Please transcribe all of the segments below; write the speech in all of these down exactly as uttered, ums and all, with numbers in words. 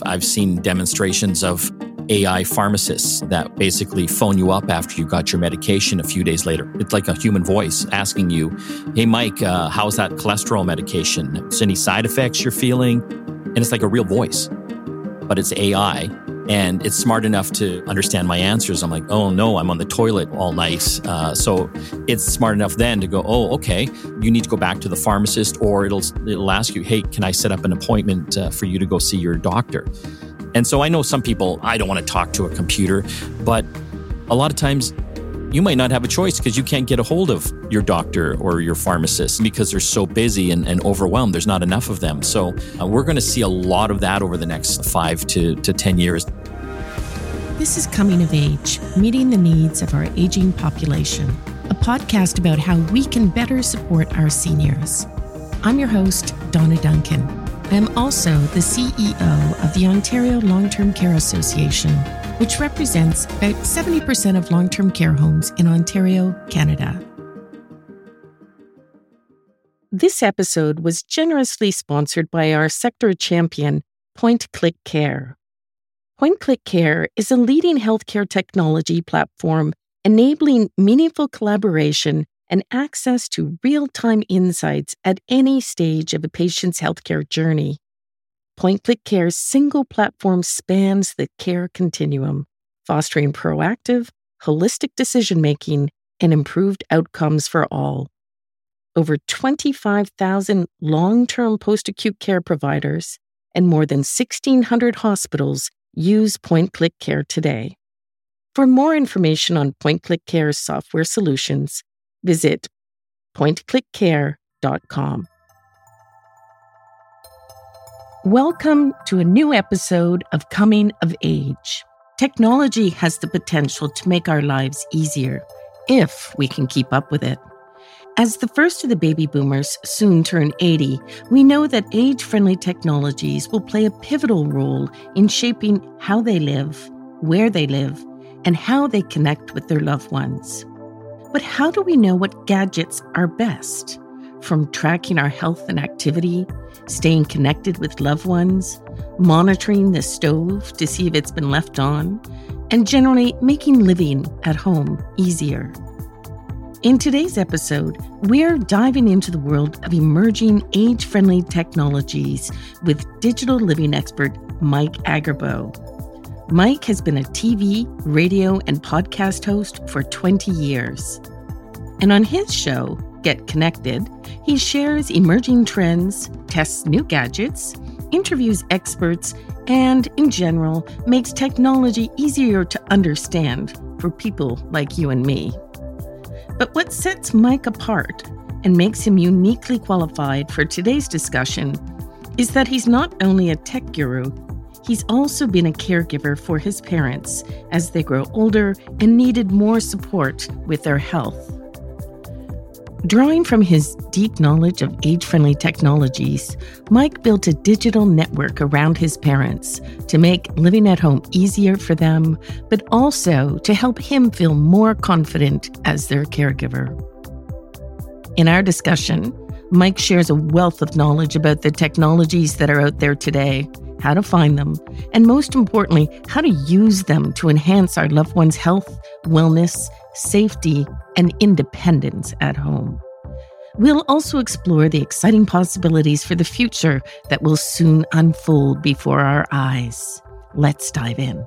I've seen demonstrations of A I pharmacists that basically phone you up after you got your medication a few days later. It's like a human voice asking you, hey, Mike, uh, how's that cholesterol medication? Is any side effects you're feeling? And it's like a real voice, but it's A I. And it's smart enough to understand my answers. I'm like, oh no, I'm on the toilet all night. Uh, so it's smart enough then to go, oh, okay, you need to go back to the pharmacist, or it'll it'll ask you, hey, can I set up an appointment uh, for you to go see your doctor? And so I know some people, I don't want to talk to a computer, but a lot of times you might not have a choice because you can't get a hold of your doctor or your pharmacist because they're so busy and, and overwhelmed. There's not enough of them. So uh, we're going to see a lot of that over the next five to, to ten years. This is Coming of Age, Meeting the Needs of Our Aging Population, a podcast about how we can better support our seniors. I'm your host, Donna Duncan. I am also the C E O of the Ontario Long-Term Care Association, which represents about seventy percent of long-term care homes in Ontario, Canada. This episode was generously sponsored by our sector champion, Point Click Care. Point Click Care is a leading healthcare technology platform enabling meaningful collaboration and access to real-time insights at any stage of a patient's healthcare journey. Point Click Care's single platform spans the care continuum, fostering proactive, holistic decision-making and improved outcomes for all. Over twenty-five thousand long-term post-acute care providers and more than sixteen hundred hospitals use Point Click Care today. For more information on Point Click Care's software solutions, visit point click care dot com. Welcome to a new episode of Coming of Age. Technology has the potential to make our lives easier, if we can keep up with it. As the first of the baby boomers soon turn eighty, we know that age-friendly technologies will play a pivotal role in shaping how they live, where they live, and how they connect with their loved ones. But how do we know what gadgets are best? From tracking our health and activity, staying connected with loved ones, monitoring the stove to see if it's been left on, and generally making living at home easier. In today's episode, we're diving into the world of emerging age-friendly technologies with digital living expert Mike Agerbo. Mike has been a T V, radio, and podcast host for twenty years. And on his show, Get Connected, he shares emerging trends, tests new gadgets, interviews experts, and, in general, makes technology easier to understand for people like you and me. But what sets Mike apart and makes him uniquely qualified for today's discussion is that he's not only a tech guru, he's also been a caregiver for his parents as they grow older and needed more support with their health. Drawing from his deep knowledge of age-friendly technologies, Mike built a digital network around his parents to make living at home easier for them, but also to help him feel more confident as their caregiver. In our discussion, Mike shares a wealth of knowledge about the technologies that are out there today, how to find them, and most importantly, how to use them to enhance our loved ones' health, wellness, safety, and independence at home. We'll also explore the exciting possibilities for the future that will soon unfold before our eyes. Let's dive in.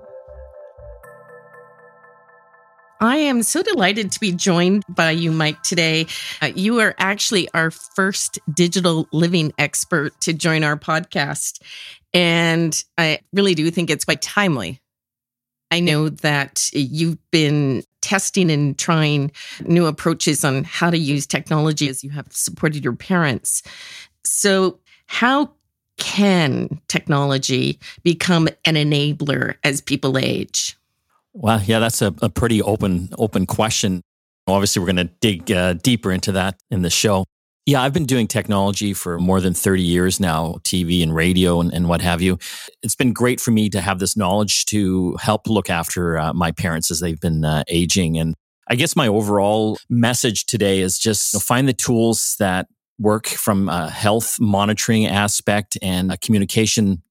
I am so delighted to be joined by you, Mike, today. Uh, you are actually our first digital living expert to join our podcast. And I really do think it's quite timely. I know that you've been testing and trying new approaches on how to use technology as you have supported your parents. So how can technology become an enabler as people age? Well, yeah, that's a, a pretty open open question. Obviously, we're going to dig uh, deeper into that in the show. Yeah, I've been doing technology for more than thirty years now, T V and radio and, and what have you. It's been great for me to have this knowledge to help look after uh, my parents as they've been uh, aging. And I guess my overall message today is just, you know, find the tools that work from a health monitoring aspect and a communication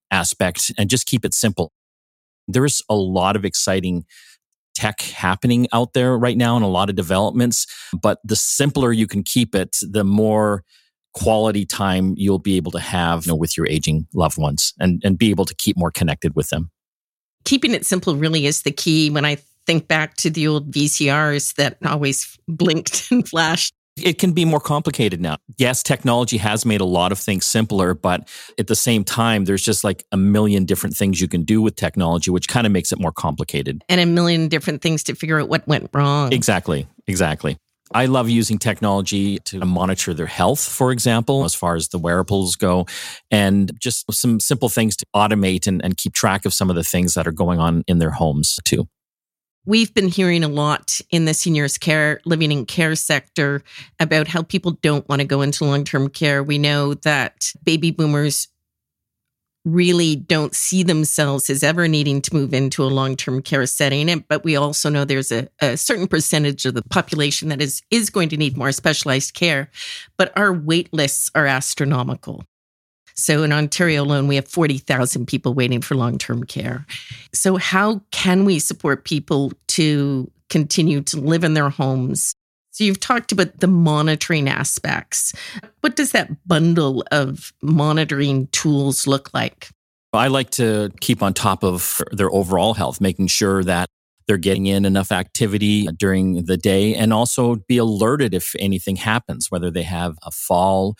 aspect and just keep it simple. There's a lot of exciting tech happening out there right now and a lot of developments, but the simpler you can keep it, the more quality time you'll be able to have, you know, with your aging loved ones and, and be able to keep more connected with them. Keeping it simple really is the key. When I think back to the old V C Rs that always blinked and flashed, it can be more complicated now. Yes, technology has made a lot of things simpler, but at the same time, there's just like a million different things you can do with technology, which kind of makes it more complicated. And a million different things to figure out what went wrong. Exactly, exactly. I love using technology to monitor their health, for example, as far as the wearables go, and just some simple things to automate and, and keep track of some of the things that are going on in their homes too. We've been hearing a lot in the seniors care, living in care sector about how people don't want to go into long-term care. We know that baby boomers really don't see themselves as ever needing to move into a long-term care setting. But we also know there's a, a certain percentage of the population that is, is going to need more specialized care. But our wait lists are astronomical. So in Ontario alone, we have forty thousand people waiting for long-term care. So how can we support people to continue to live in their homes? So you've talked about the monitoring aspects. What does that bundle of monitoring tools look like? I like to keep on top of their overall health, making sure that they're getting in enough activity during the day and also be alerted if anything happens, whether they have a fall.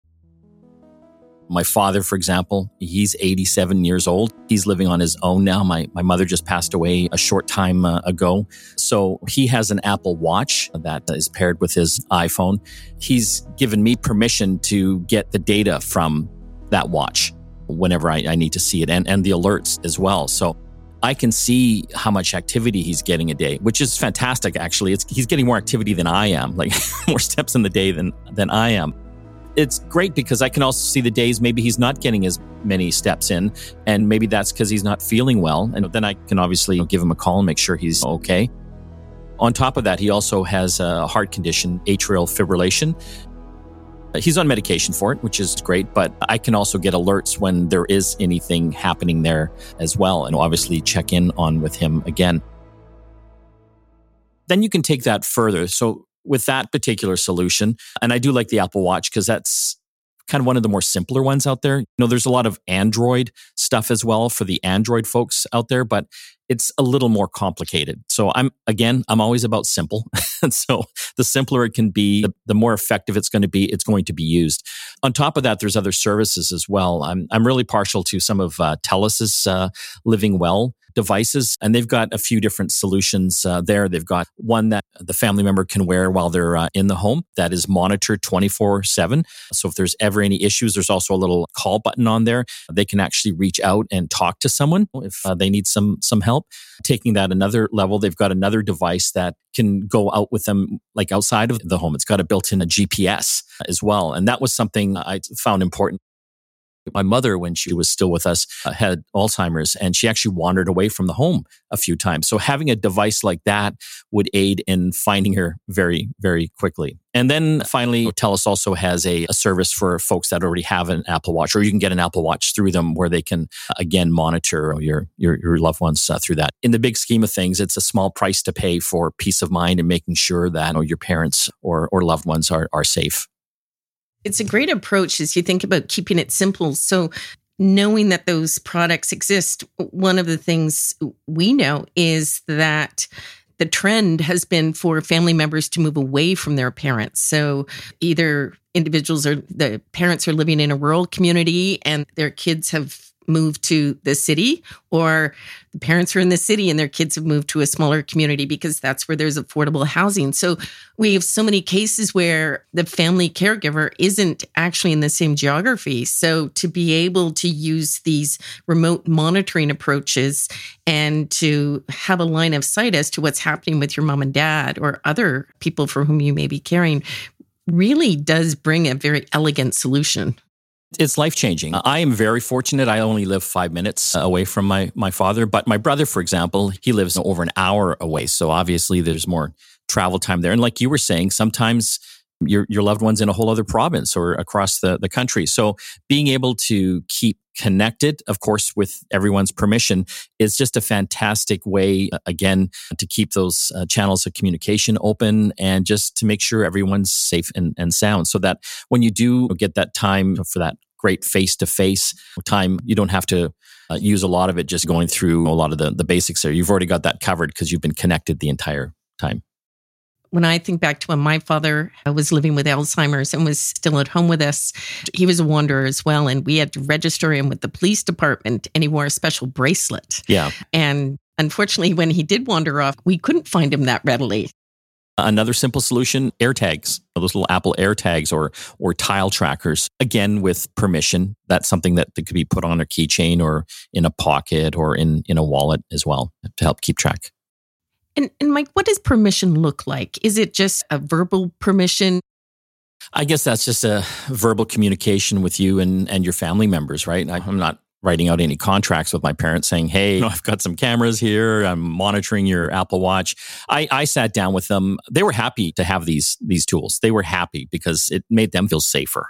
My father, for example, he's eighty-seven years old. He's living on his own now. My my mother just passed away a short time uh, ago. So he has an Apple Watch that is paired with his iPhone. He's given me permission to get the data from that watch whenever I, I need to see it and, and the alerts as well. So I can see how much activity he's getting a day, which is fantastic, actually. It's, he's getting more activity than I am, like more steps in the day than, than I am. It's great because I can also see the days maybe he's not getting as many steps in, and maybe that's because he's not feeling well. And then I can obviously give him a call and make sure he's okay. On top of that, he also has a heart condition, atrial fibrillation. He's on medication for it, which is great, but I can also get alerts when there is anything happening there as well, and obviously check in on with him again. Then you can take that further. So with that particular solution, and I do like the Apple Watch because that's kind of one of the more simpler ones out there. You know, there's a lot of Android stuff as well for the Android folks out there, but it's a little more complicated. So I'm, again, I'm always about simple. And so the simpler it can be, the, the more effective it's going to be, it's going to be used. On top of that, there's other services as well. I'm, I'm really partial to some of uh, TELUS's uh, Living Well devices, and they've got a few different solutions uh, there. They've got one that the family member can wear while they're uh, in the home that is monitored twenty-four seven. So if there's ever any issues, there's also a little call button on there. They can actually reach out and talk to someone if uh, they need some some help. Taking that another level, they've got another device that can go out with them like outside of the home. It's got a built-in a G P S as well. And that was something I found important. My mother, when she was still with us, uh, had Alzheimer's, and she actually wandered away from the home a few times. So having a device like that would aid in finding her very, very quickly. And then finally, TELUS also has a, a service for folks that already have an Apple Watch, or you can get an Apple Watch through them where they can, uh, again, monitor your, your, your loved ones uh, through that. In the big scheme of things, it's a small price to pay for peace of mind and making sure that you know, your parents or, or loved ones are, are safe. It's a great approach as you think about keeping it simple. So knowing that those products exist, one of the things we know is that the trend has been for family members to move away from their parents. So either individuals or the parents are living in a rural community and their kids have moved to the city, or the parents are in the city and their kids have moved to a smaller community because that's where there's affordable housing. So we have so many cases where the family caregiver isn't actually in the same geography. So to be able to use these remote monitoring approaches and to have a line of sight as to what's happening with your mom and dad or other people for whom you may be caring really does bring a very elegant solution. It's life-changing. I am very fortunate. I only live five minutes away from my, my father. But my brother, for example, he lives over an hour away. So obviously there's more travel time there. And like you were saying, sometimes your your loved ones in a whole other province or across the, the country. So being able to keep connected, of course, with everyone's permission, is just a fantastic way, again, to keep those uh, channels of communication open and just to make sure everyone's safe and, and sound, so that when you do get that time for that great face-to-face time, you don't have to uh, use a lot of it just going through a lot of the, the basics there. You've already got that covered because you've been connected the entire time. When I think back to when my father was living with Alzheimer's and was still at home with us, he was a wanderer as well. And we had to register him with the police department, and he wore a special bracelet. Yeah. And unfortunately, when he did wander off, we couldn't find him that readily. Another simple solution, AirTags, those little Apple AirTags or or tile trackers. Again, with permission, that's something that could be put on a keychain or in a pocket or in, in a wallet as well to help keep track. And, and Mike, what does permission look like? Is it just a verbal permission? I guess that's just a verbal communication with you and, and your family members, right? I, I'm not writing out any contracts with my parents saying, hey, you know, I've got some cameras here. I'm monitoring your Apple Watch. I, I sat down with them. They were happy to have these, these tools. They were happy because it made them feel safer.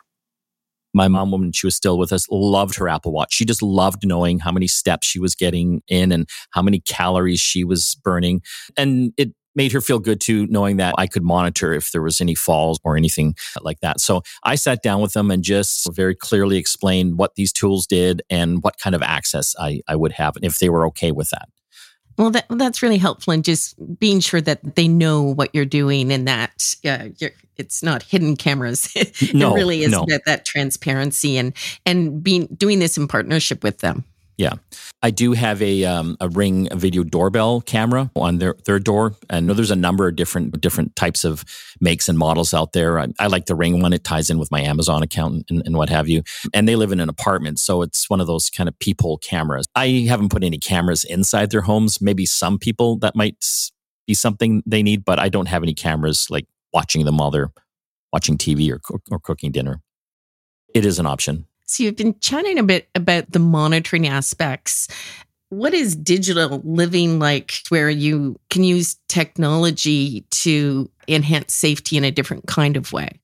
My mom, when she was still with us, loved her Apple Watch. She just loved knowing how many steps she was getting in and how many calories she was burning. And it made her feel good too, knowing that I could monitor if there was any falls or anything like that. So I sat down with them and just very clearly explained what these tools did and what kind of access I, I would have if they were okay with that. Well, that, that's really helpful, and just being sure that they know what you're doing and that uh, you're, it's not hidden cameras. it no, really is no. that, that transparency and and being doing this in partnership with them. Yeah. I do have a um, a Ring video doorbell camera on their, their door. I know there's a number of different different types of makes and models out there. I, I like the Ring one. It ties in with my Amazon account and, and what have you. And they live in an apartment, so it's one of those kind of peephole cameras. I haven't put any cameras inside their homes. Maybe some people that might be something they need, but I don't have any cameras like watching them while they're watching T V or, or cooking dinner. It is an option. So you've been chatting a bit about the monitoring aspects. What is digital living like where you can use technology to enhance safety in a different kind of way?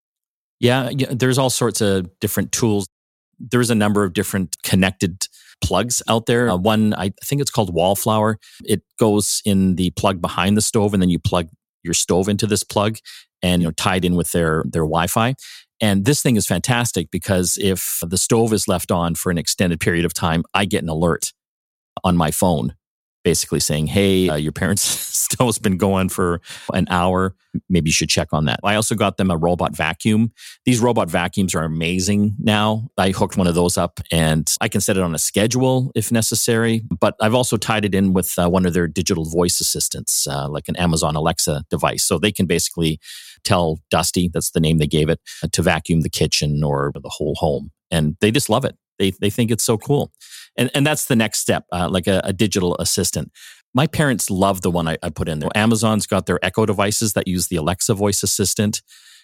Yeah, yeah, there's all sorts of different tools. There's a number of different connected plugs out there. Uh, one, I think it's called Wallflower. It goes in the plug behind the stove, and then you plug your stove into this plug and, you know, tied in with their, their Wi-Fi. And this thing is fantastic because if the stove is left on for an extended period of time, I get an alert on my phone basically saying, hey, uh, your parents' stove's been going for an hour. Maybe you should check on that. I also got them a robot vacuum. These robot vacuums are amazing now. I hooked one of those up and I can set it on a schedule if necessary. But I've also tied it in with uh, one of their digital voice assistants, uh, like an Amazon Alexa device. So they can basically tell Dusty, that's the name they gave it, uh, to vacuum the kitchen or the whole home. And they just love it. They they think it's so cool. And and that's the next step, uh, like a, a digital assistant. My parents love the one I, I put in there. Amazon's got their Echo devices that use the Alexa voice assistant,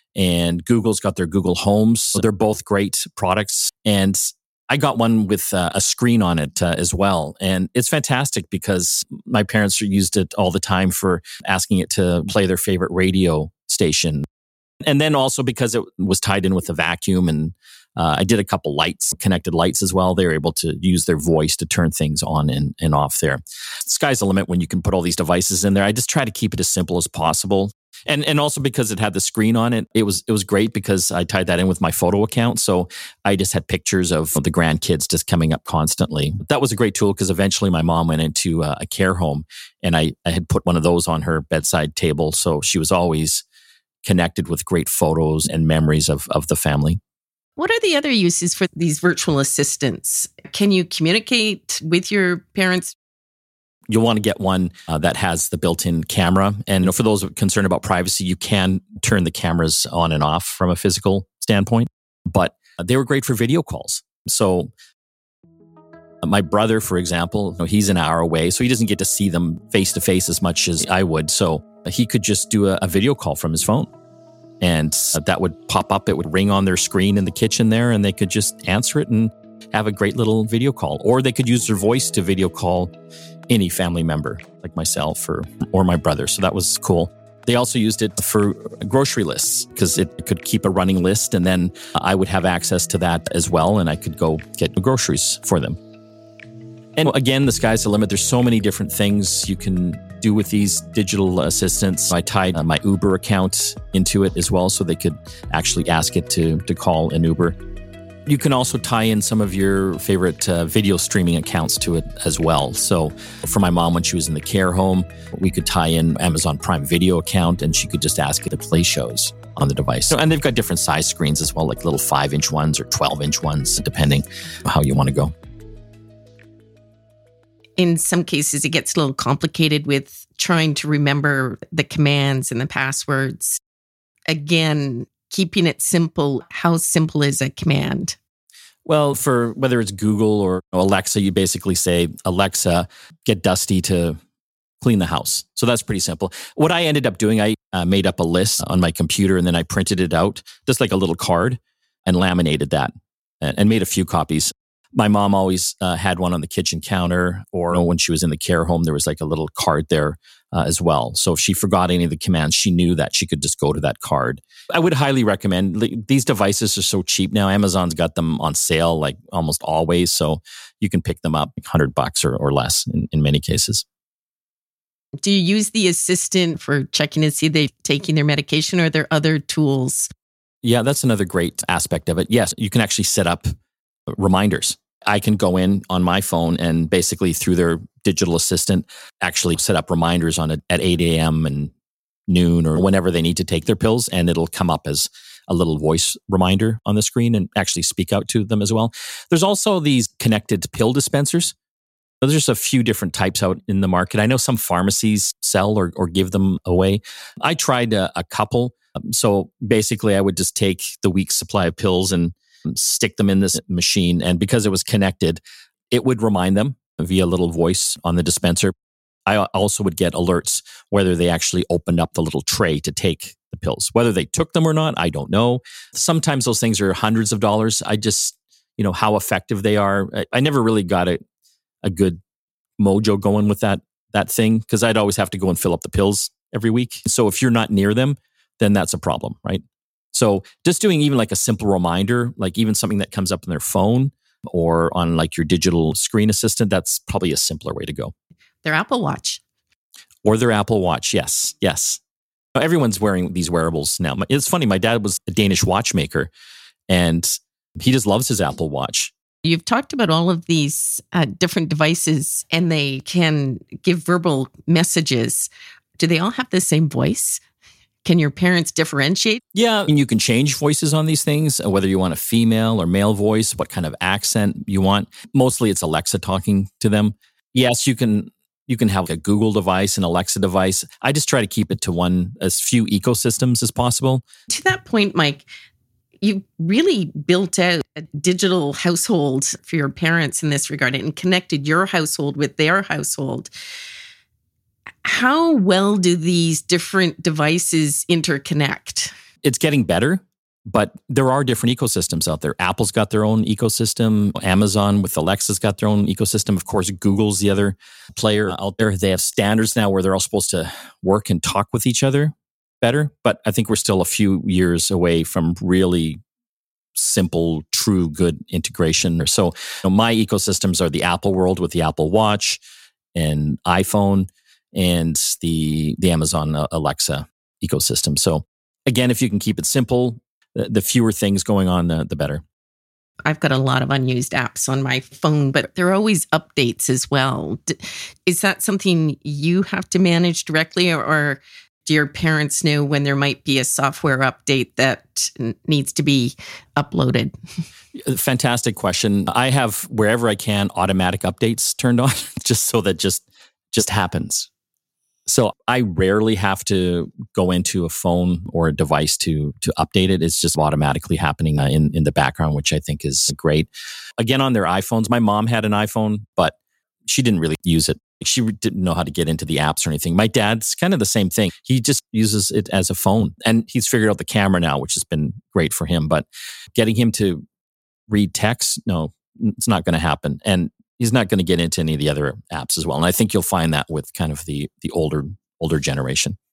and Google's got their Google Homes. So they're both great products. And I got one with uh, a screen on it uh, as well. And it's fantastic because my parents used it all the time for asking it to play their favorite radio station. And then also because it was tied in with the vacuum, and uh, I did a couple lights, connected lights as well. They were able to use their voice to turn things on and, and off there. Sky's the limit when you can put all these devices in there. I just try to keep it as simple as possible. And and also because it had the screen on it, it was it was great because I tied that in with my photo account. So I just had pictures of the grandkids just coming up constantly. That was a great tool because eventually my mom went into a, a care home, and I, I had put one of those on her bedside table. So she was always connected with great photos and memories of, of the family. What are the other uses for these virtual assistants? Can you communicate with your parents? You'll want to get one uh, that has the built-in camera. And you know, for those concerned about privacy, you can turn the cameras on and off from a physical standpoint. But uh, they were great for video calls. So uh, my brother, for example, you know, he's an hour away, so he doesn't get to see them face-to-face as much as I would. So uh, he could just do a, a video call from his phone. And uh, that would pop up. It would ring on their screen in the kitchen there, and they could just answer it and have a great little video call. Or they could use their voice to video call any family member like myself or, or my brother. So that was cool. They also used it for grocery lists because it could keep a running list, and then I would have access to that as well, and I could go get groceries for them. And again, the sky's the limit. There's so many different things you can do with these digital assistants. I tied uh, my Uber account into it as well, so they could actually ask it to, to call an Uber. You can also tie in some of your favorite uh, video streaming accounts to it as well. So for my mom, when she was in the care home, we could tie in Amazon Prime Video account, and she could just ask it to play shows on the device. So, and they've got different size screens as well, like little five-inch ones or twelve-inch ones, depending on how you want to go. In some cases, it gets a little complicated with trying to remember the commands and the passwords. Again, keeping it simple. How simple is a command? Well, for whether it's Google or Alexa, you basically say, Alexa, get Dusty to clean the house. So that's pretty simple. What I ended up doing, I uh, made up a list on my computer, and then I printed it out, just like a little card, and laminated that and, and made a few copies. My mom always uh, had one on the kitchen counter, or when she was in the care home, there was like a little card there uh, as well. So if she forgot any of the commands, she knew that she could just go to that card. I would highly recommend. These devices are so cheap now. Amazon's got them on sale like almost always. So you can pick them up one hundred bucks or, or less in, in many cases. Do you use the assistant for checking to see they're taking their medication, or are there other tools? Yeah, that's another great aspect of it. Yes, you can actually set up reminders. I can go in on my phone and basically through their digital assistant actually set up reminders on it at eight a.m. and noon or whenever they need to take their pills, and it'll come up as a little voice reminder on the screen and actually speak out to them as well. There's also these connected pill dispensers. There's just a few different types out in the market. I know some pharmacies sell or, or give them away. I tried a, a couple. So basically I would just take the week's supply of pills and stick them in this machine. And because it was connected, it would remind them via a little voice on the dispenser. I also would get alerts whether they actually opened up the little tray to take the pills. Whether they took them or not, I don't know. Sometimes those things are hundreds of dollars. I just, you know, how effective they are. I, I never really got a, a good mojo going with that, that thing, because I'd always have to go and fill up the pills every week. So if you're not near them, then that's a problem, right? So just doing even like a simple reminder, like even something that comes up on their phone or on like your digital screen assistant, that's probably a simpler way to go. Their Apple Watch. Or their Apple Watch, yes, yes. Everyone's wearing these wearables now. It's funny, my dad was a Danish watchmaker, and he just loves his Apple Watch. You've talked about all of these uh, different devices, and they can give verbal messages. Do they all have the same voice? Can your parents differentiate? Yeah, and you can change voices on these things, whether you want a female or male voice, what kind of accent you want. Mostly it's Alexa talking to them. Yes, you can you can have a Google device, an Alexa device. I just try to keep it to one, as few ecosystems as possible. To that point, Mike, you really built out a digital household for your parents in this regard and connected your household with their household. How well do these different devices interconnect? It's getting better, but there are different ecosystems out there. Apple's got their own ecosystem. Amazon with Alexa's got their own ecosystem. Of course, Google's the other player out there. They have standards now where they're all supposed to work and talk with each other better. But I think we're still a few years away from really simple, true, good integration. So you know, my ecosystems are the Apple world with the Apple Watch and iPhone, and the the Amazon Alexa ecosystem. So again, if you can keep it simple, the, the fewer things going on, the, the better. I've got a lot of unused apps on my phone, but there are always updates as well. Is that something you have to manage directly, or, or do your parents know when there might be a software update that needs to be uploaded? Fantastic question. I have, wherever I can, automatic updates turned on just so that just just happens. So I rarely have to go into a phone or a device to to update it. It's just automatically happening in, in the background, which I think is great. Again, on their iPhones, my mom had an iPhone, but she didn't really use it. She didn't know how to get into the apps or anything. My dad's kind of the same thing. He just uses it as a phone, and he's figured out the camera now, which has been great for him. But getting him to read text, no, it's not going to happen. And he's not going to get into any of the other apps as well. And I think you'll find that with kind of the the older older generation.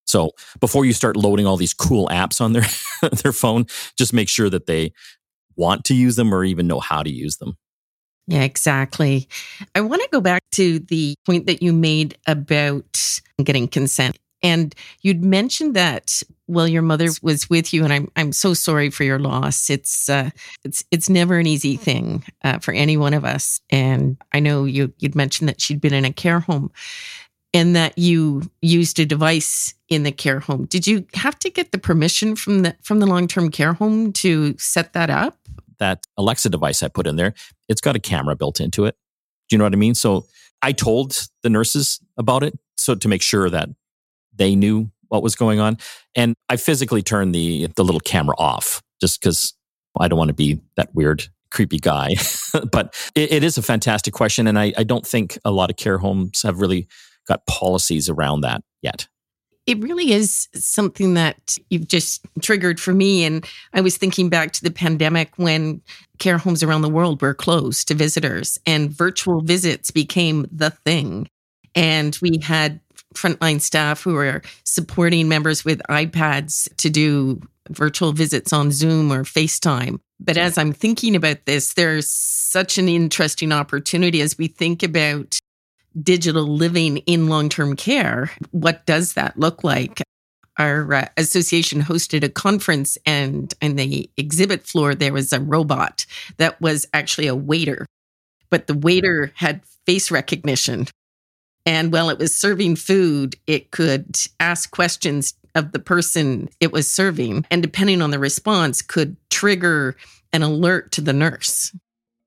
So before you start loading all these cool apps on their their phone, just make sure that they want to use them or even know how to use them. Yeah, exactly. I want to go back to the point that you made about getting consent. And you'd mentioned that, well, your mother was with you, and I'm I'm so sorry for your loss. It's uh, it's it's never an easy thing uh, for any one of us. And I know you you'd mentioned that she'd been in a care home, and that you used a device in the care home. Did you have to get the permission from the from the long-term care home to set that up? That Alexa device I put in there, it's got a camera built into it. Do you know what I mean? So I told the nurses about it, so to make sure that they knew what was going on. And I physically turned the the little camera off just because I don't want to be that weird, creepy guy. But it, it is a fantastic question. And I, I don't think a lot of care homes have really got policies around that yet. It really is something that you've just triggered for me. And I was thinking back to the pandemic when care homes around the world were closed to visitors and virtual visits became the thing. And we had frontline staff who were supporting members with iPads to do virtual visits on Zoom or FaceTime. But as I'm thinking about this, there's such an interesting opportunity as we think about digital living in long-term care. What does that look like? Our uh, association hosted a conference, and on the exhibit floor, there was a robot that was actually a waiter, but the waiter had face recognition. And while it was serving food, it could ask questions of the person it was serving, and depending on the response, could trigger an alert to the nurse.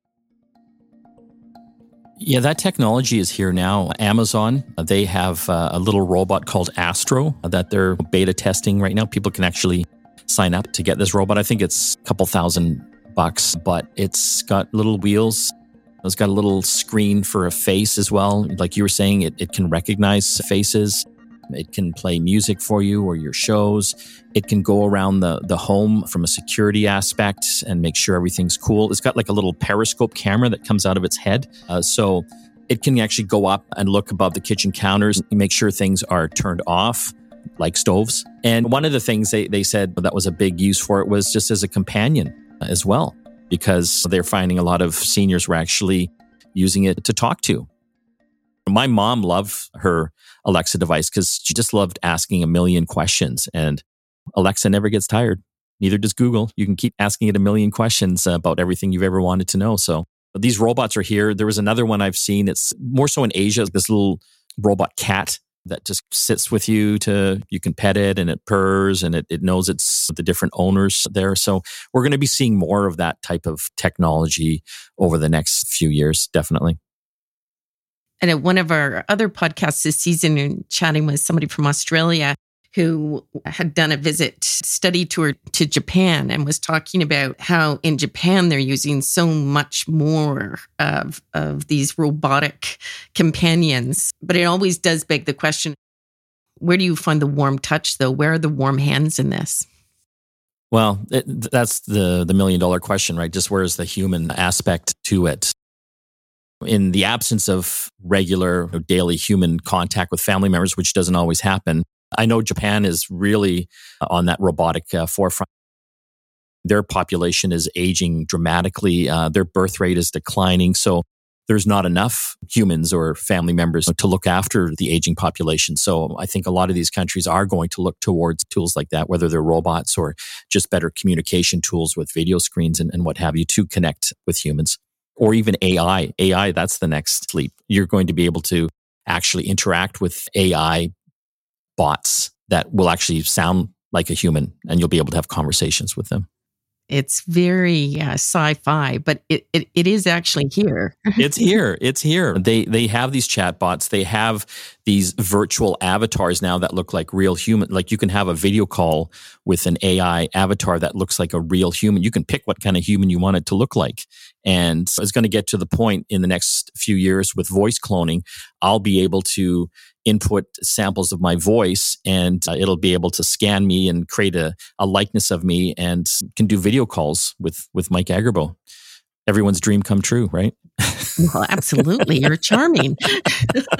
Yeah, that technology is here now. Amazon, they have uh, a little robot called Astro that they're beta testing right now. People can actually sign up to get this robot. I think it's a couple thousand bucks, but it's got little wheels. It's got a little screen for a face as well. Like you were saying, it, it can recognize faces. It can play music for you or your shows. It can go around the, the home from a security aspect and make sure everything's cool. It's got like a little periscope camera that comes out of its head. Uh, so it can actually go up and look above the kitchen counters and make sure things are turned off, like stoves. And one of the things they, they said that was a big use for it was just as a companion as well, because they're finding a lot of seniors were actually using it to talk to. My mom loved her Alexa device because she just loved asking a million questions. And Alexa never gets tired. Neither does Google. You can keep asking it a million questions about everything you've ever wanted to know. So but these robots are here. There was another one I've seen. It's more so in Asia, this little robot cat that just sits with you to, you can pet it and it purrs and it, it knows it's the different owners there. So we're going to be seeing more of that type of technology over the next few years, definitely. And at one of our other podcasts this season, and chatting with somebody from Australia who had done a visit study tour to Japan and was talking about how in Japan they're using so much more of, of these robotic companions. But it always does beg the question, where do you find the warm touch, though? Where are the warm hands in this? Well, it, that's the, the million dollar question, right? Just where's the human aspect to it? In the absence of regular daily human contact with family members, which doesn't always happen, I know Japan is really on that robotic uh, forefront. Their population is aging dramatically. Uh, their birth rate is declining. So there's not enough humans or family members to look after the aging population. So I think a lot of these countries are going to look towards tools like that, whether they're robots or just better communication tools with video screens and, and what have you to connect with humans. Or even A I. A I, that's the next leap. You're going to be able to actually interact with A I bots that will actually sound like a human, and you'll be able to have conversations with them. It's very uh, sci-fi, but it, it it is actually here. It's here. It's here. They they have these chatbots. They have these virtual avatars now that look like real human. Like you can have a video call with an A I avatar that looks like a real human. You can pick what kind of human you want it to look like. And it's going to get to the point in the next few years with voice cloning. I'll be able to input samples of my voice and uh, it'll be able to scan me and create a, a likeness of me and can do video calls with, with Mike Agerbo. Everyone's dream come true, right? Well, absolutely. You're charming.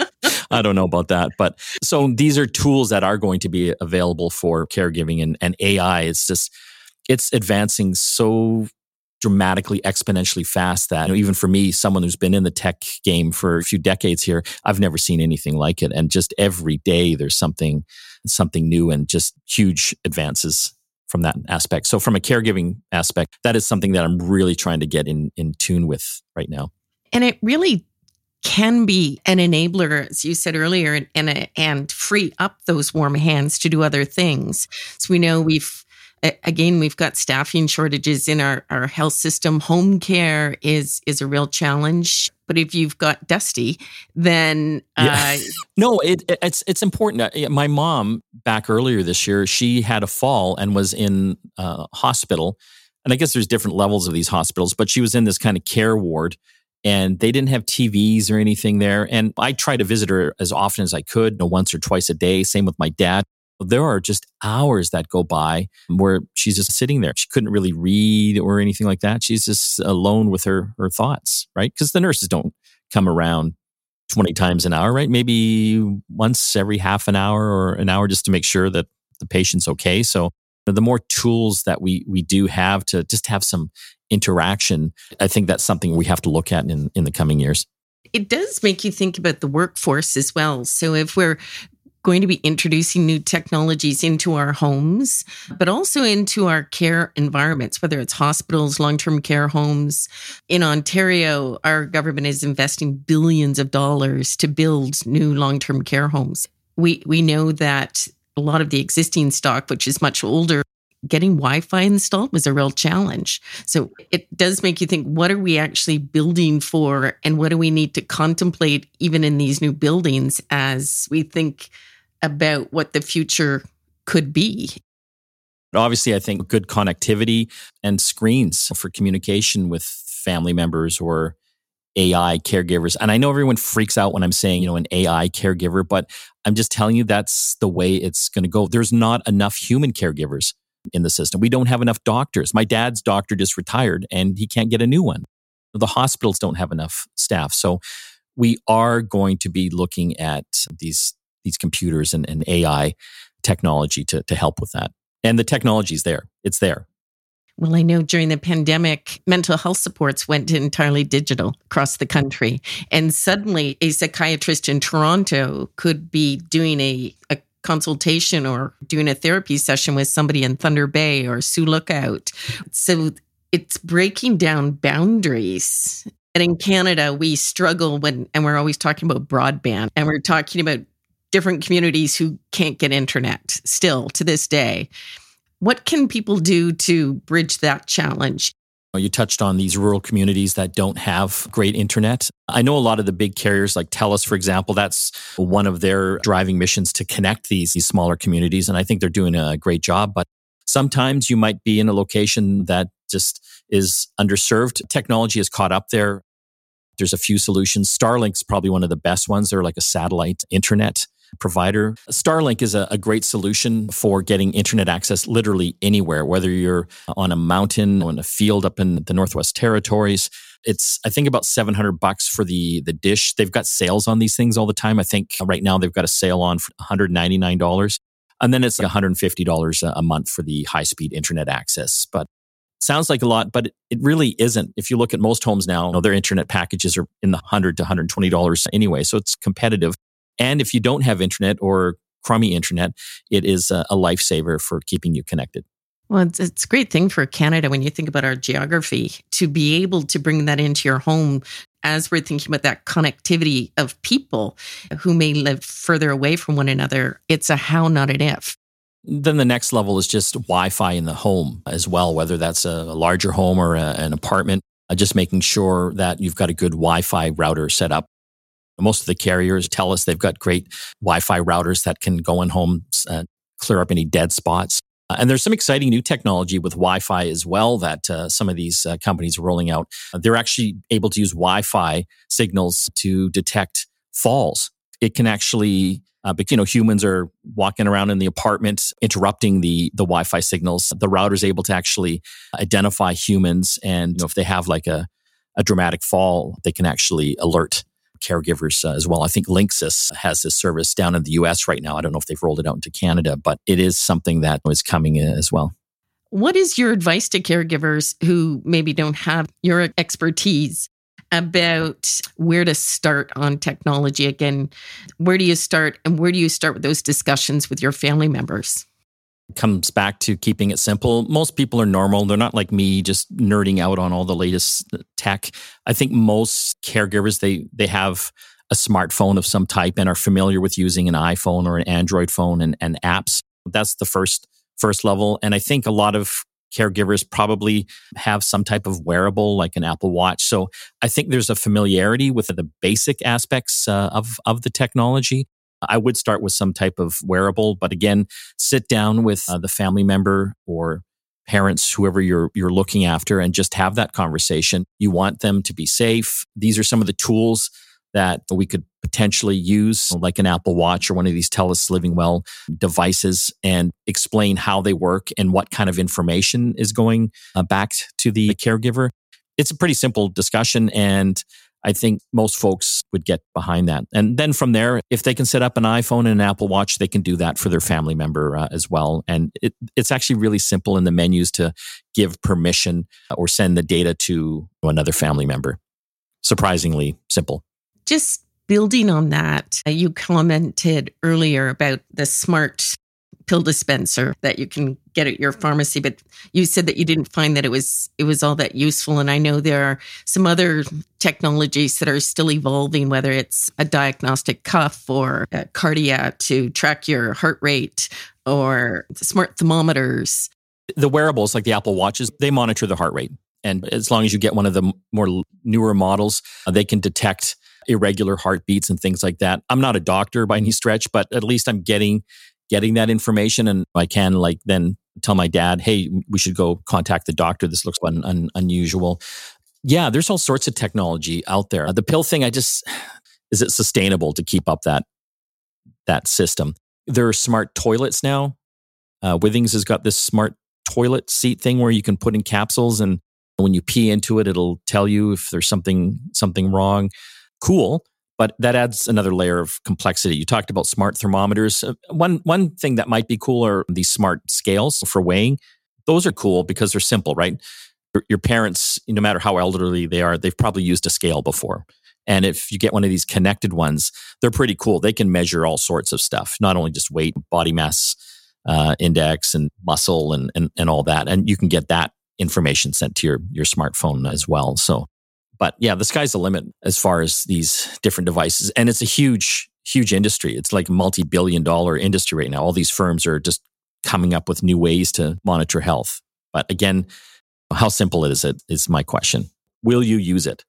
I don't know about that. But so these are tools that are going to be available for caregiving, and, and A I. It's just, it's advancing so dramatically, exponentially fast that, you know, even for me, someone who's been in the tech game for a few decades here, I've never seen anything like it. And just every day there's something, something new and just huge advances from that aspect. So from a caregiving aspect, that is something that I'm really trying to get in, in tune with right now. And it really can be an enabler, as you said earlier, and, and, and free up those warm hands to do other things. So we know we've, again, we've got staffing shortages in our, our health system. Home care is is a real challenge. But if you've got Dusty, then uh, yeah. no, it, it, it's it's important. My mom, back earlier this year, she had a fall and was in uh, hospital. And I guess there's different levels of these hospitals, but she was in this kind of care ward, and they didn't have T Vs or anything there. And I tried to visit her as often as I could, you know, once or twice a day. Same with my dad. There are just hours that go by where she's just sitting there. She couldn't really read or anything like that. She's just alone with her her thoughts, right? Because the nurses don't come around twenty times an hour, right? Maybe once every half an hour or an hour, just to make sure that the patient's okay. So the more tools that we we do have to just have some interaction, I think that's something we have to look at in, in the coming years. It does make you think about the workforce as well. So if we're going to be introducing new technologies into our homes, but also into our care environments, whether it's hospitals, long-term care homes. In Ontario, our government is investing billions of dollars to build new long-term care homes. We we know that a lot of the existing stock, which is much older, getting Wi-Fi installed was a real challenge. So it does make you think, what are we actually building for, and what do we need to contemplate even in these new buildings as we think about what the future could be? Obviously, I think good connectivity and screens for communication with family members or A I caregivers. And I know everyone freaks out when I'm saying, you know, an A I caregiver, but I'm just telling you that's the way it's going to go. There's not enough human caregivers in the system. We don't have enough doctors. My dad's doctor just retired and he can't get a new one. The hospitals don't have enough staff. So we are going to be looking at these these computers and, and A I technology to, to help with that. And the technology is there. It's there. Well, I know during the pandemic, mental health supports went entirely digital across the country. And suddenly a psychiatrist in Toronto could be doing a, a consultation or doing a therapy session with somebody in Thunder Bay or Sioux Lookout. So it's breaking down boundaries. And in Canada, we struggle when, and we're always talking about broadband, and we're talking about different communities who can't get internet still to this day. What can people do to bridge that challenge? You touched on these rural communities that don't have great internet. I know a lot of the big carriers like TELUS, for example, that's one of their driving missions to connect these, these smaller communities. And I think they're doing a great job. But sometimes you might be in a location that just is underserved. Technology has caught up there. There's a few solutions. Starlink's probably one of the best ones. They're like a satellite internet provider. Starlink is a, a great solution for getting internet access literally anywhere, whether you're on a mountain, on a field up in the Northwest Territories. It's, I think, about seven hundred bucks for the, the dish. They've got sales on these things all the time. I think right now they've got a sale on for one hundred ninety-nine dollars. And then it's like one hundred fifty dollars a month for the high-speed internet access. But sounds like a lot, but it really isn't. If you look at most homes now, you know, their internet packages are in the one hundred to one hundred twenty dollars anyway. So it's competitive. And if you don't have internet or crummy internet, it is a, a lifesaver for keeping you connected. Well, it's, it's a great thing for Canada when you think about our geography to be able to bring that into your home as we're thinking about that connectivity of people who may live further away from one another. It's a how, not an if. Then the next level is just Wi-Fi in the home as well, whether that's a, a larger home or a, an apartment, uh, just making sure that you've got a good Wi-Fi router set up. Most of the carriers tell us they've got great Wi-Fi routers that can go in homes and clear up any dead spots. Uh, and there's some exciting new technology with Wi-Fi as well that uh, some of these uh, companies are rolling out. Uh, they're actually able to use Wi-Fi signals to detect falls. It can actually, uh, but, you know, humans are walking around in the apartment, interrupting the the Wi-Fi signals. The router's able to actually identify humans, and you know, if they have like a, a dramatic fall, they can actually alert caregivers uh, as well. I think Linksys has this service down in the U S right now. I don't know if they've rolled it out into Canada, but it is something that is coming as well. What is your advice to caregivers who maybe don't have your expertise about where to start on technology? Again, where do you start and where do you start with those discussions with your family members? It comes back to keeping it simple. Most people are normal. They're not like me, just nerding out on all the latest tech. I think most caregivers, they they have a smartphone of some type and are familiar with using an iPhone or an Android phone and, and apps. That's the first first level. And I think a lot of caregivers probably have some type of wearable like an Apple Watch. So I think there's a familiarity with the basic aspects uh, of, of the technology. I would start with some type of wearable, but again, sit down with uh, the family member or parents, whoever you're you're looking after, and just have that conversation. You want them to be safe. These are some of the tools that we could potentially use, like an Apple Watch or one of these TELUS Living Well devices, and explain how they work and what kind of information is going uh, back to the caregiver. It's a pretty simple discussion, and I think most folks would get behind that. And then from there, if they can set up an iPhone and an Apple Watch, they can do that for their family member uh, as well. And it, it's actually really simple in the menus to give permission or send the data to another family member. Surprisingly simple. Just building on that, uh, you commented earlier about the smart pill dispenser that you can get at your pharmacy, but you said that you didn't find that it was it was all that useful. And I know there are some other technologies that are still evolving, whether it's a diagnostic cuff or a cardiac to track your heart rate or smart thermometers. The wearables like the Apple Watches, they monitor the heart rate. And as long as you get one of the more newer models, uh, they can detect irregular heartbeats and things like that. I'm not a doctor by any stretch, but at least I'm getting getting that information, and I can like then tell my dad, hey, we should go contact the doctor. This looks un- un- unusual. Yeah, there's all sorts of technology out there. The pill thing, I just, is it sustainable to keep up that that system? There are smart toilets now. Uh, Withings has got this smart toilet seat thing where you can put in capsules, and when you pee into it, it'll tell you if there's something something wrong. Cool. But that adds another layer of complexity. You talked about smart thermometers. One one thing that might be cool are these smart scales for weighing. Those are cool because they're simple, right? Your, your parents, no matter how elderly they are, they've probably used a scale before. And if you get one of these connected ones, they're pretty cool. They can measure all sorts of stuff, not only just weight, body mass uh, index and muscle and, and and all that. And you can get that information sent to your, your smartphone as well. So But yeah, the sky's the limit as far as these different devices. And it's a huge, huge industry. It's like a multi-billion dollar industry right now. All these firms are just coming up with new ways to monitor health. But again, how simple is it is my question. Will you use it?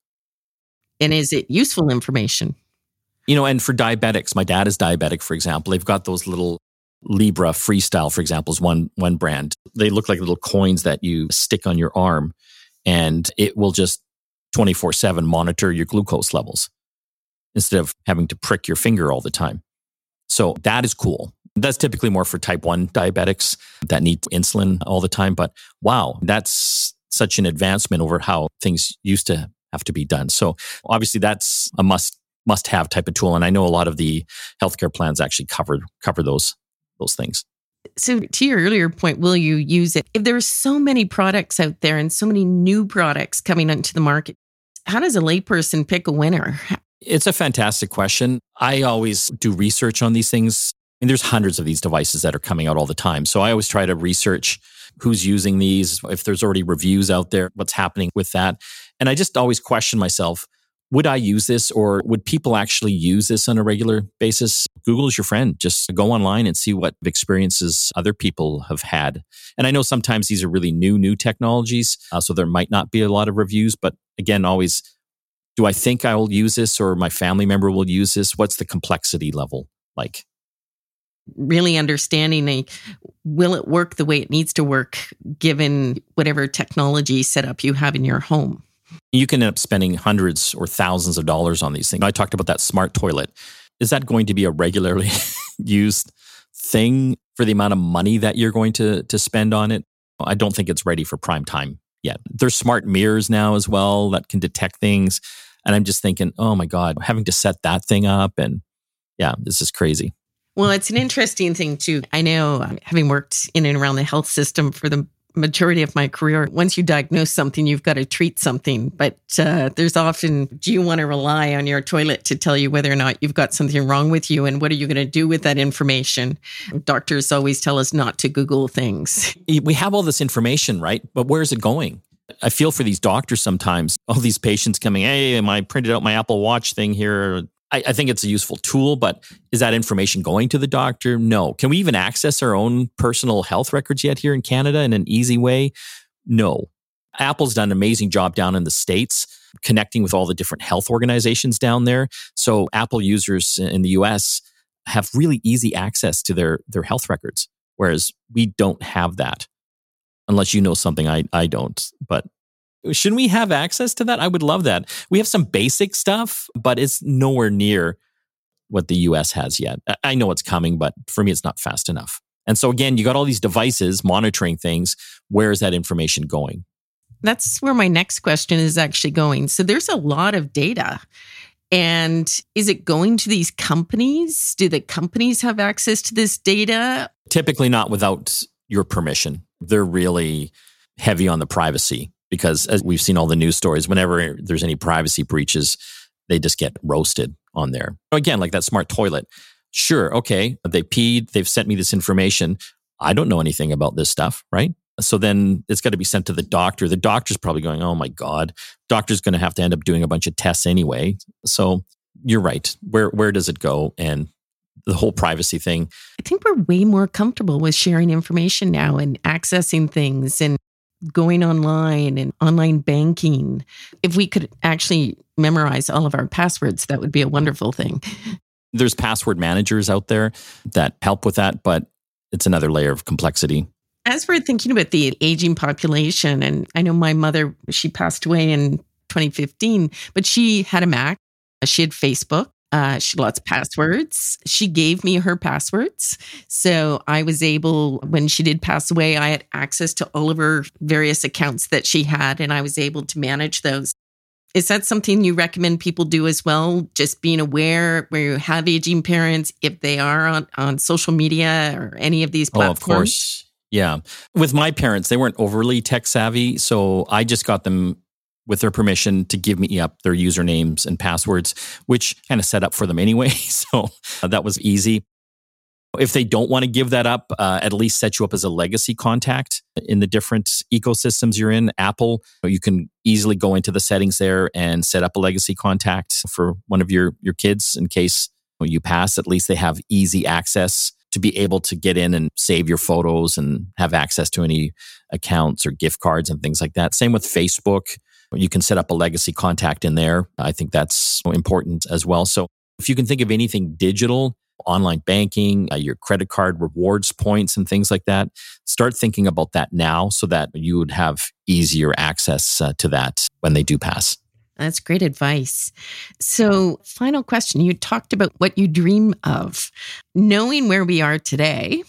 And is it useful information? You know, and for diabetics, my dad is diabetic, for example. They've got those little Libra Freestyle, for example, is one, one brand. They look like little coins that you stick on your arm, and it will just twenty-four seven monitor your glucose levels instead of having to prick your finger all the time. So that is cool. That's typically more for type one diabetics that need insulin all the time. But wow, that's such an advancement over how things used to have to be done. So obviously that's a must must have type of tool. And I know a lot of the healthcare plans actually cover cover those those things. So to your earlier point, will you use it? If there are so many products out there and so many new products coming onto the market, how does a layperson pick a winner? It's a fantastic question. I always do research on these things. And there's hundreds of these devices that are coming out all the time. So I always try to research who's using these, if there's already reviews out there, what's happening with that. And I just always question myself, would I use this, or would people actually use this on a regular basis? Google is your friend. Just go online and see what experiences other people have had. And I know sometimes these are really new, new technologies, uh, so there might not be a lot of reviews. But again, always, do I think I will use this, or my family member will use this? What's the complexity level like? Really understanding, a, will it work the way it needs to work given whatever technology setup you have in your home? You can end up spending hundreds or thousands of dollars on these things. I talked about that smart toilet. Is that going to be a regularly used thing for the amount of money that you're going to, to spend on it? I don't think it's ready for prime time yet. There's smart mirrors now as well that can detect things. And I'm just thinking, oh my God, having to set that thing up. And yeah, this is crazy. Well, it's an interesting thing too. I know, um, having worked in and around the health system for the majority of my career, once you diagnose something, you've got to treat something. But uh, there's often, do you want to rely on your toilet to tell you whether or not you've got something wrong with you? And what are you going to do with that information? Doctors always tell us not to Google things. We have all this information, right? But where is it going? I feel for these doctors sometimes, all these patients coming, hey, am I printed out my Apple Watch thing here? I, I think it's a useful tool, but is that information going to the doctor? No. Can we even access our own personal health records yet here in Canada in an easy way? No. Apple's done an amazing job down in the States, connecting with all the different health organizations down there. So Apple users in the U S have really easy access to their, their health records, whereas we don't have that. Unless you know something I, I don't. But shouldn't we have access to that? I would love that. We have some basic stuff, but it's nowhere near what the U S has yet. I know it's coming, but for me, it's not fast enough. And so again, you got all these devices monitoring things. Where is that information going? That's where my next question is actually going. So there's a lot of data. And is it going to these companies? Do the companies have access to this data? Typically not without your permission. They're really heavy on the privacy because, as we've seen all the news stories, whenever there's any privacy breaches, they just get roasted on there. Again, like that smart toilet. Sure, okay, they peed, they've sent me this information. I don't know anything about this stuff, right? So then it's got to be sent to the doctor. The doctor's probably going, oh my God, doctor's going to have to end up doing a bunch of tests anyway. So you're right. Where where does it go? And the whole privacy thing. I think we're way more comfortable with sharing information now and accessing things and going online and online banking. If we could actually memorize all of our passwords, that would be a wonderful thing. There's password managers out there that help with that, but it's another layer of complexity. As we're thinking about the aging population, and I know my mother, she passed away in twenty fifteen, but she had a Mac. She had Facebook. Uh, she had lots of passwords. She gave me her passwords. So I was able, when she did pass away, I had access to all of her various accounts that she had, and I was able to manage those. Is that something you recommend people do as well? Just being aware where you have aging parents, if they are on, on social media or any of these platforms? Oh, of course. Yeah. With my parents, they weren't overly tech savvy. So I just got them with their permission to give me up their usernames and passwords, which kind of set up for them anyway. So uh, that was easy. If they don't want to give that up, uh, at least set you up as a legacy contact in the different ecosystems you're in. Apple, you can easily go into the settings there and set up a legacy contact for one of your, your kids in case you pass. At least they have easy access to be able to get in and save your photos and have access to any accounts or gift cards and things like that. Same with Facebook. You can set up a legacy contact in there. I think that's important as well. So if you can think of anything digital, online banking, uh, your credit card rewards points and things like that, start thinking about that now so that you would have easier access uh, to that when they do pass. That's great advice. So, final question. You talked about what you dream of. Knowing where we are today,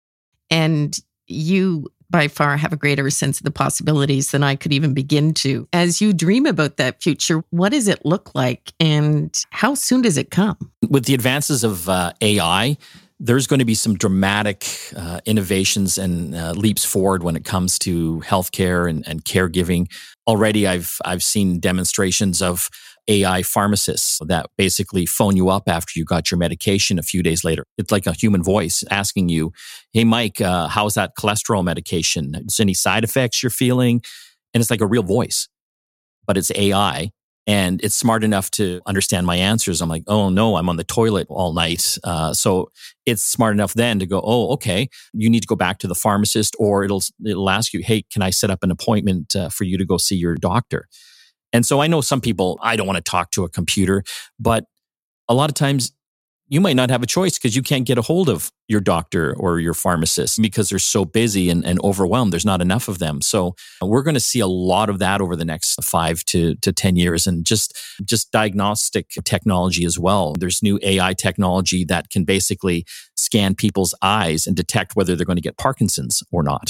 and you by far have a greater sense of the possibilities than I could even begin to. As you dream about that future, what does it look like and how soon does it come? With the advances of uh, A I, there's going to be some dramatic uh, innovations and uh, leaps forward when it comes to healthcare and, and caregiving. Already, I've I've seen demonstrations of A I pharmacists that basically phone you up after you got your medication a few days later. It's like a human voice asking you, hey, Mike, uh, how's that cholesterol medication? Is there any side effects you're feeling? And it's like a real voice, but it's A I. And it's smart enough to understand my answers. I'm like, oh no, I'm on the toilet all night. Uh, so it's smart enough then to go, oh, okay, you need to go back to the pharmacist, or it'll it'll ask you, hey, can I set up an appointment uh, for you to go see your doctor? And so I know some people, I don't want to talk to a computer, but a lot of times you might not have a choice because you can't get a hold of your doctor or your pharmacist because they're so busy and, and overwhelmed. There's not enough of them. So we're going to see a lot of that over the next five to, to ten years, and just, just diagnostic technology as well. There's new A I technology that can basically scan people's eyes and detect whether they're going to get Parkinson's or not.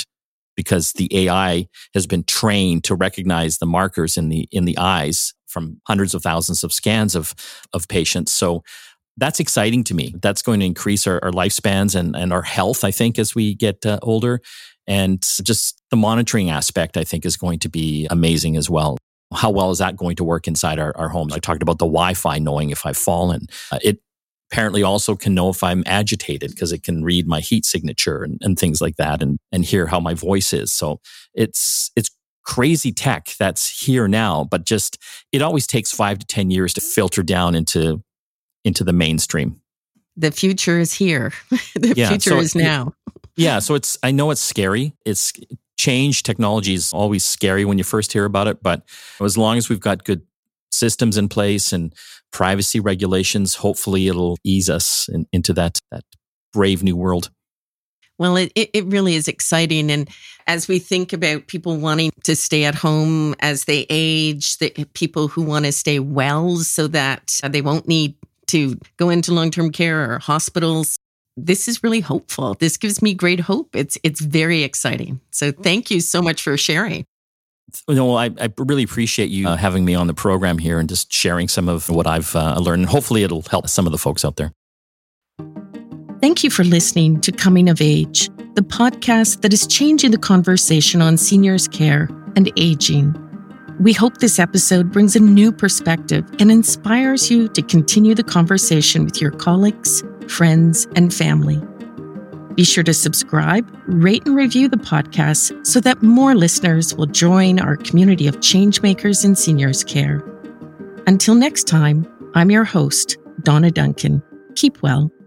because the A I has been trained to recognize the markers in the in the eyes from hundreds of thousands of scans of of patients. So that's exciting to me. That's going to increase our, our lifespans and, and our health, I think, as we get uh, older. And just the monitoring aspect, I think, is going to be amazing as well. How well is that going to work inside our, our homes? I talked about the Wi-Fi knowing if I've fallen. Uh, it apparently also can know if I'm agitated because it can read my heat signature and, and things like that, and, and hear how my voice is. So it's it's crazy tech that's here now, but just it always takes five to ten years to filter down into into the mainstream. The future is here. the yeah, future so is now. Yeah, so it's I know it's scary. It's change. Technology is always scary when you first hear about it, but as long as we've got good systems in place and privacy regulations, hopefully it'll ease us in, into that that brave new world. Well, it, it really is exciting. And as we think about people wanting to stay at home as they age, the people who want to stay well so that they won't need to go into long-term care or hospitals, this is really hopeful. This gives me great hope. It's it's very exciting. So thank you so much for sharing. You know, I, I really appreciate you uh, having me on the program here and just sharing some of what I've uh, learned. And hopefully it'll help some of the folks out there. Thank you for listening to Coming of Age, the podcast that is changing the conversation on seniors' care and aging. We hope this episode brings a new perspective and inspires you to continue the conversation with your colleagues, friends, and family. Be sure to subscribe, rate, and review the podcast so that more listeners will join our community of changemakers in seniors' care. Until next time, I'm your host, Donna Duncan. Keep well.